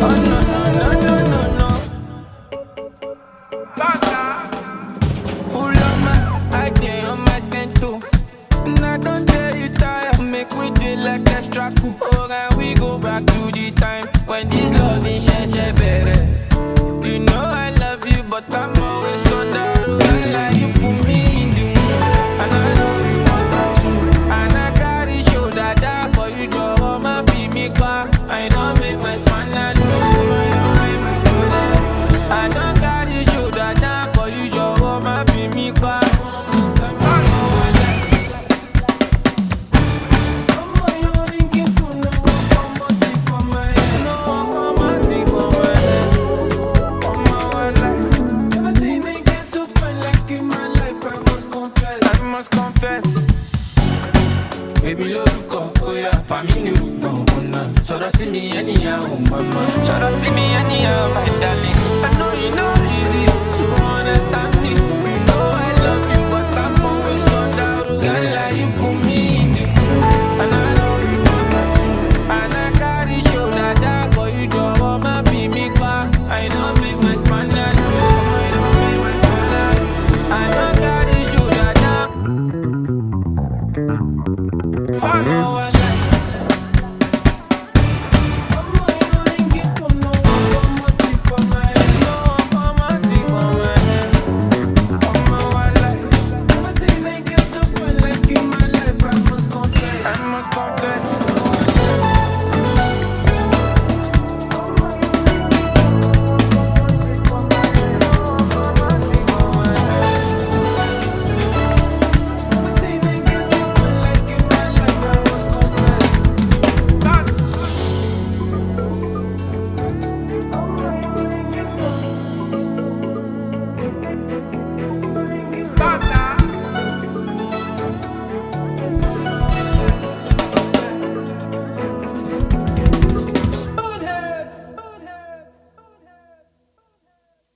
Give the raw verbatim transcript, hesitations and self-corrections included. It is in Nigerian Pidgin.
Oh no no no no no no. Pull on my, I dey on my ten toe. And I don't tell you tired, make we do like extra cool. Oh, and we go back to the time when this love is share better. You know I love you, but I'm always on the road. I like you put me in the mood, and I know you want that too. And I carry shoulder down for you, Joe. My be me car. I don't make my man lose. I don't make my shoulder lose. I don't carry shoulder down for you, Joe. My be me car. Confess, baby, love come, oh yeah, family, no, no, so don't see me anyhow, mama. So don't see me anyhow, my darling. I know you know easy to understand me.